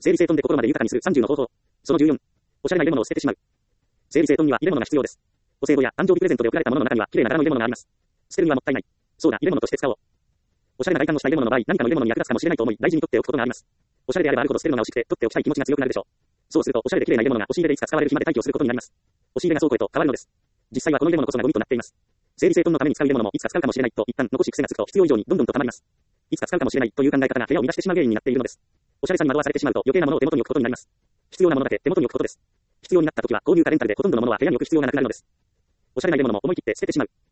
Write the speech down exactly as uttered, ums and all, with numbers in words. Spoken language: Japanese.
整理整頓で心まで豊かにするさんじゅうの方法。そのじゅうよん。おしゃれな入れ物を捨ててしまう。整理整頓には入れ物が必要です。お歳暮や誕生日プレゼントで贈られたものの中には綺麗な柄の入れ物があります。捨てるにはもったいない。そうだ、入れ物として使おう。おしゃれな外観をした入れ物の場合、何かの入れ物に役立つかもしれないと思い、大事に取っておくことがあります。おしゃれであればあるほど捨てるのが惜しくて、取っておきたい気持ちが強くなるでしょう。そうすると、おしゃれで綺麗な入れ物が押し入れでいつか使われる日まで待機をすることになります。押し入れが倉庫へと変わるのです。実際はこの入れ物こそがゴミとなっています。整理整頓のために使う入れ物もいつか使うかもしれないと一旦残し癖がつくと必要以上にどんどんと溜まります。いつか使うかもしれないという考え方が部屋を乱してしまう原因になっているのです。おしゃれさに惑わされてしまうと余計なものを手元に置くことになります。必要なものだけ手元に置くことです。必要になった時は購入かレンタルでほとんどのものは部屋に置く必要がなくなるのです。おしゃれな入れ物も思い切って捨ててしまう。